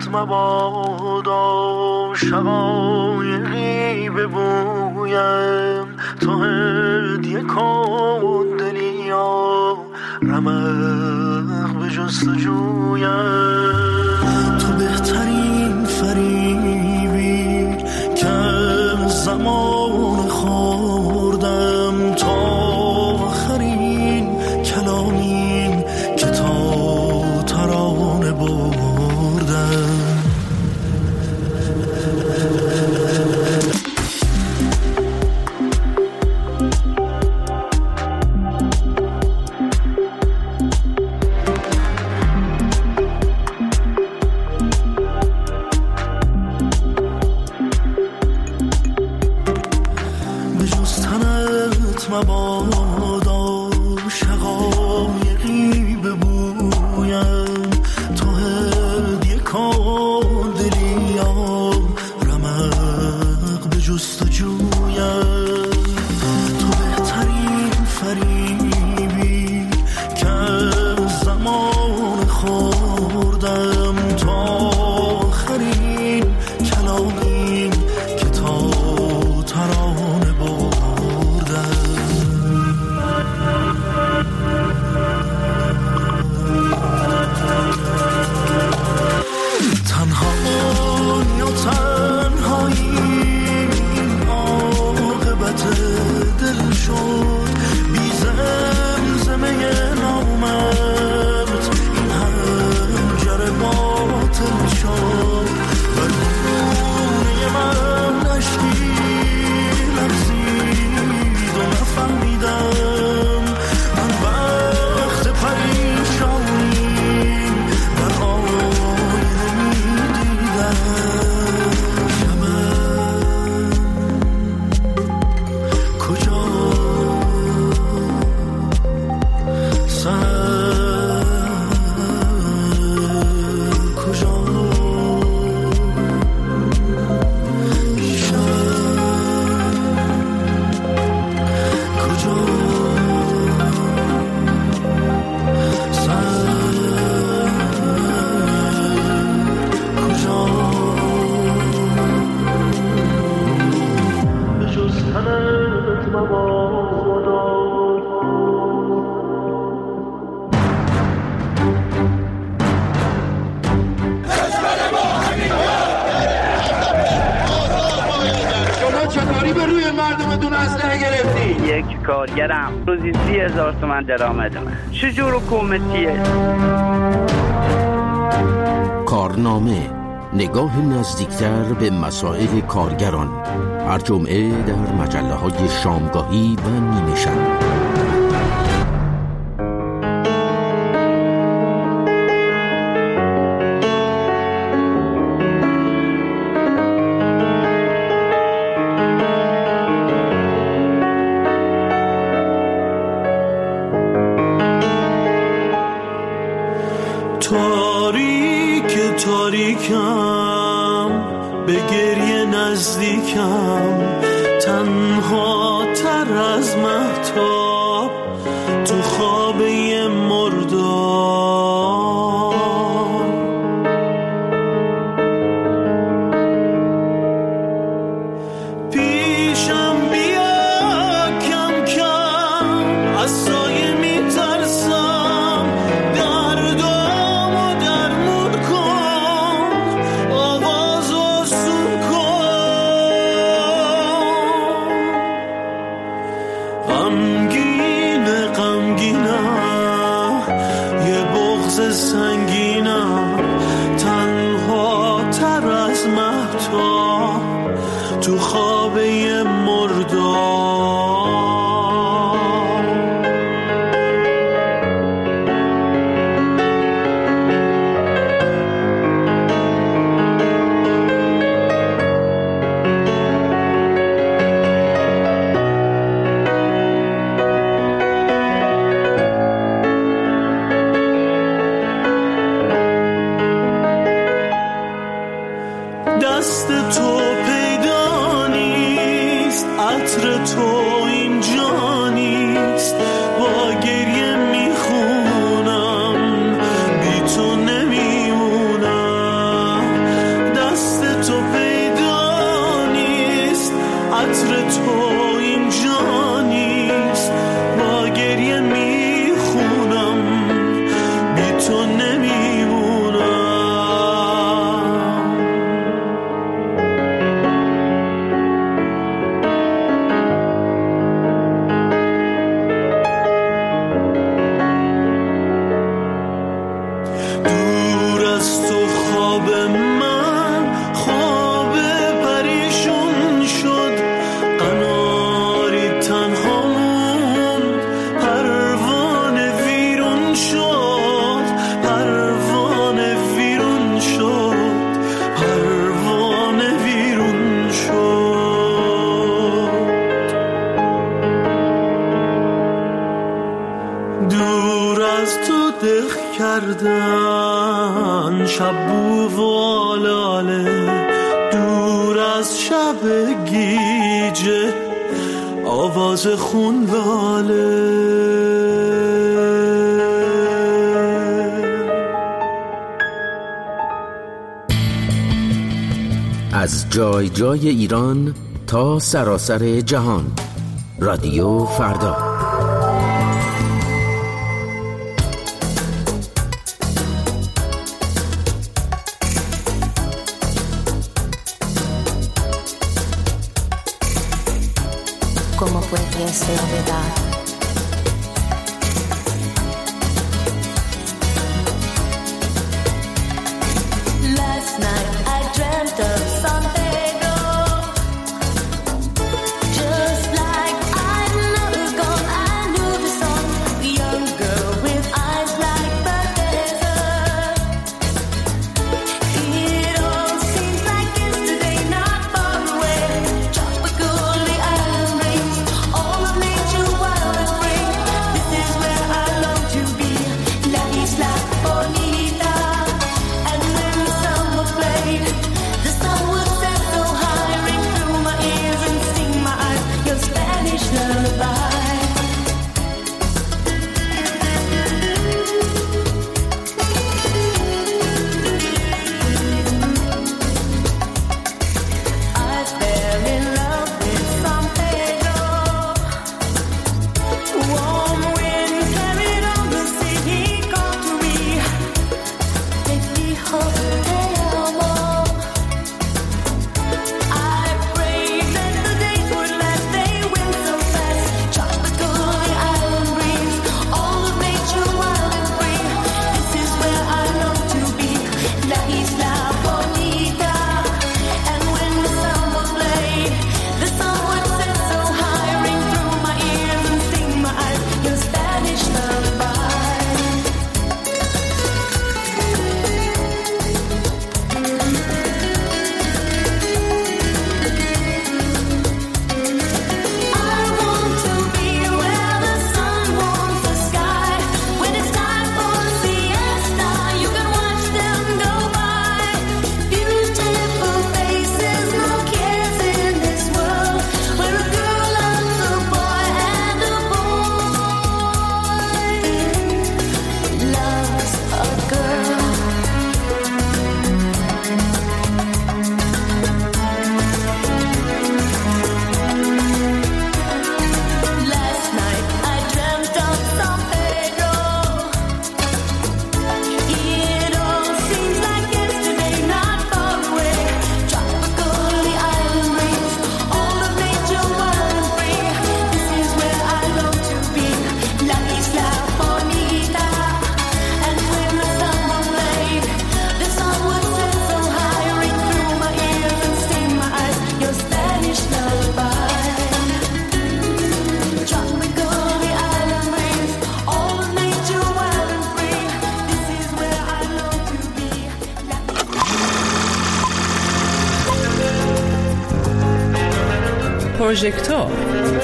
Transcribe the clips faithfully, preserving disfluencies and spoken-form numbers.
سرت مبادا شقایقی ببویم تو هدیه کن دلیا رمق به جستجویم تو بهترین فریبی که زمان خوردم تا آخرین کلامی که تا ترانه بردم مبادا شقایقی ببویم تو هدیه کن دلیا رمق به جستجویم تو بهترین فریبی که زمان خوردم تا آخرین کلامی که تا ترانه بردم تنها یا تنهایی این عاقبت دل شد بی زمزمه نامت این هنجر باطل شد و گونه من اشکی لرزید و نفهمیدم من وقت پریشانی در آینه میدیدم من کجا سر کجا یک کارگرم روزی سی هزار تومن درآمد من چجور حکومتیه؟ کارنامه نگاه نزدیکتر به مسائل کارگران هر جمعه در مجله های شامگاهی و نیمه‌شب. تاریک تاریکم به گریه نزدیکم تنها تر از مهتاب تو خوابه مردار پیشم بیا کم کم از سایه میترسم دردامو درمون کن آواز آسون کن غمگین غمگینم یه بغض سنگینم تنها تر از مهتاب تو خوابه مردار از تو دق کردن، شب بو و آلاله دور از شب گیجه آواز خون لاله. از جای جای ایران تا سراسر جهان، رادیو فردا. ¿Cómo puede ser verdad? Last night I dreamt of San Pedro, just like I never gone. I knew the song, the young girl with eyes like the desert. It all seems like yesterday, not far away. Tropical, the island breeze, all of nature wild and free. This is where I long to be, La Isla Bonita. And when the summer played, the sun would set so high, ring through my ears and sting my eyes your Spanish lullaby. I fell in love with San Pedro. Warm wind carried on the sea. He called to me, me dijo te amo. I prayed that the days would last. They went so fast. Tropical, the island breeze, all of nature wild and free. This is where I long to be, La Isla Bonita. And when the summer played, the sun would set so high, ring through my ears and sting my eyes your Spanish lullaby. I want to be where the sun warms the sky. When it's time for siesta, you can watch them go by. Beautiful faces, no cares in this world, where a girl loves a boy and a boy loves a girl. Last night I dreamt of San Pedro. It all seems like yesterday, not far away. Tropical, the island breeze, all of nature wild and free. This is where I long to be, La Isla Bonita. And when the summer played, the sun would set so high, ring through my ears and sting my eyes your Spanish lullaby. Tropical, the island breeze, all of nature wild and free. This is where I long to be, La پروژکتور.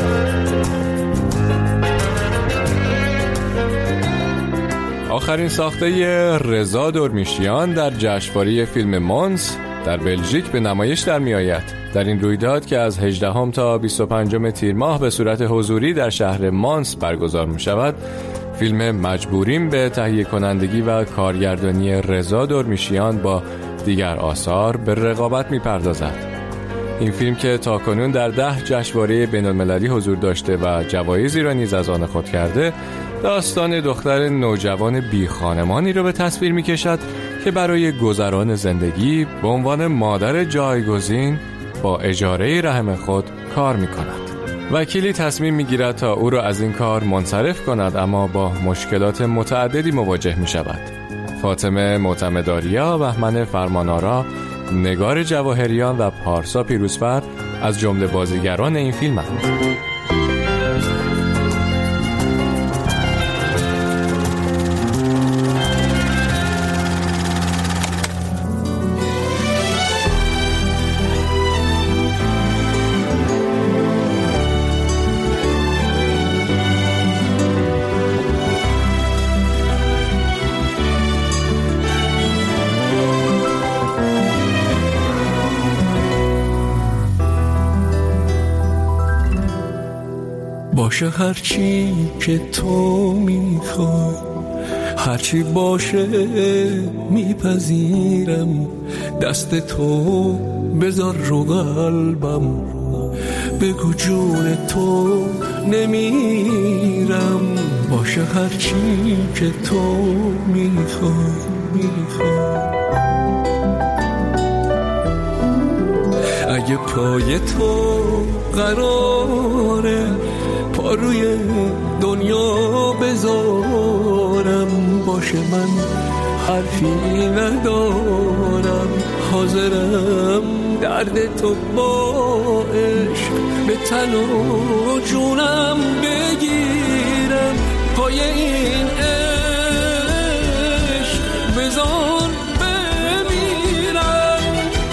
آخرین ساخته رضا دورمیشیان در جشنواره فیلم مانس در بلژیک به نمایش در می آید. در این رویداد که از هجدهم تا بیست و پنجم تیر ماه به صورت حضوری در شهر مانس برگزار می شود، فیلم مجبوریم به تهیه کنندگی و کارگردانی رضا دورمیشیان با دیگر آثار به رقابت می پردازد. این فیلم که تاکنون در ده جشنواره بین‌المللی حضور داشته و جوایزی را نیز از آن خود کرده، داستان دختر نوجوان بی خانمانی را به تصویر می کشد که برای گذران زندگی به عنوان مادر جایگزین با اجاره رحم خود کار می کند. وکیلی تصمیم می گیرد تا او را از این کار منصرف کند، اما با مشکلات متعددی مواجه می شود. فاطمه معتمدآریا، بهمن فرمانآرا، نگار جواهریان و پارسا پیروزفر از جمله بازیگران این فیلمند. باشه هرچی که تو میخوای، هرچی باشه میپذیرم. دست تو بذار رو قلبم، بگو جون تو نمیرم. باشه هرچی که تو میخوای میخوای. اگه پای تو قراره پا روی دنیا بذارم، باشه من حرفی ندارم، حاضرم درد تو با عشق به تن و جونم بگیرم. پای این عشق بذار بمیرم.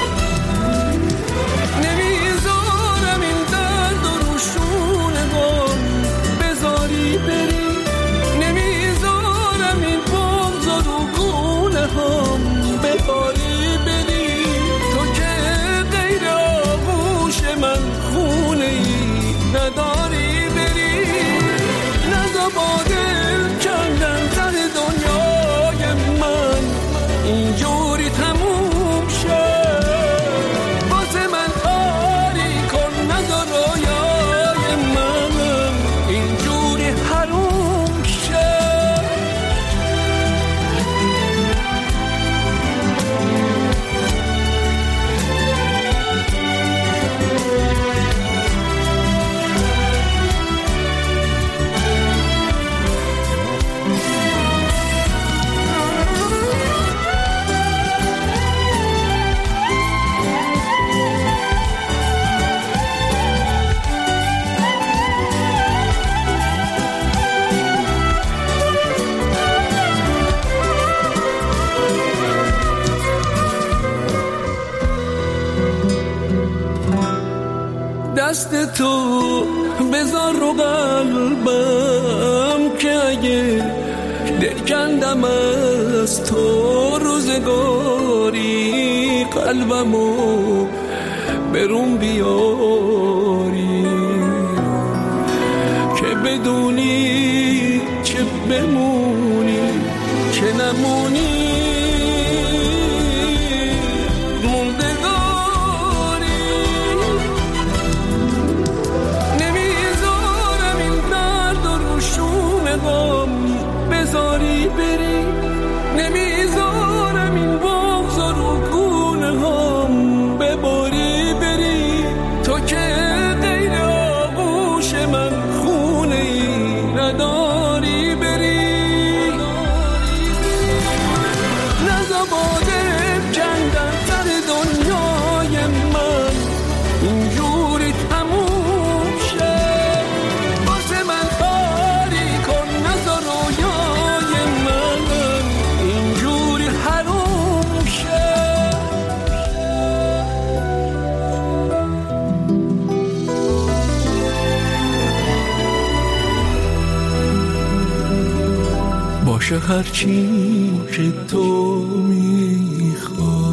نمیذارم این درد و روشونه غم بذاری بری، نمیذارم این بغض و رو گونه هم بباری بری. تو که غیر آغوش من خونه ای نداری بری. نزا با دل کندن سر دنیای من اینجوری تموم شد. واسه من کاری کن، نزا رویای من اینجوری حروم شد. دست تو بذار رو قلبم، که اگه دل کندم از تو روزگاری، قلبمو برون بیاری. که بدونی چه بمونی چه نمونی، بذاری بری. نمیذارم این بغض رو گونه هم بباری بری. تو که غیر آغوش من خونه ای نداری بری. نزا با دل کندن سر دنیای من اینجوری تموم شد. واسه من کاری کن، نزا رویای من اینجوری حروم شد. باشه هرچی که تو میخوای.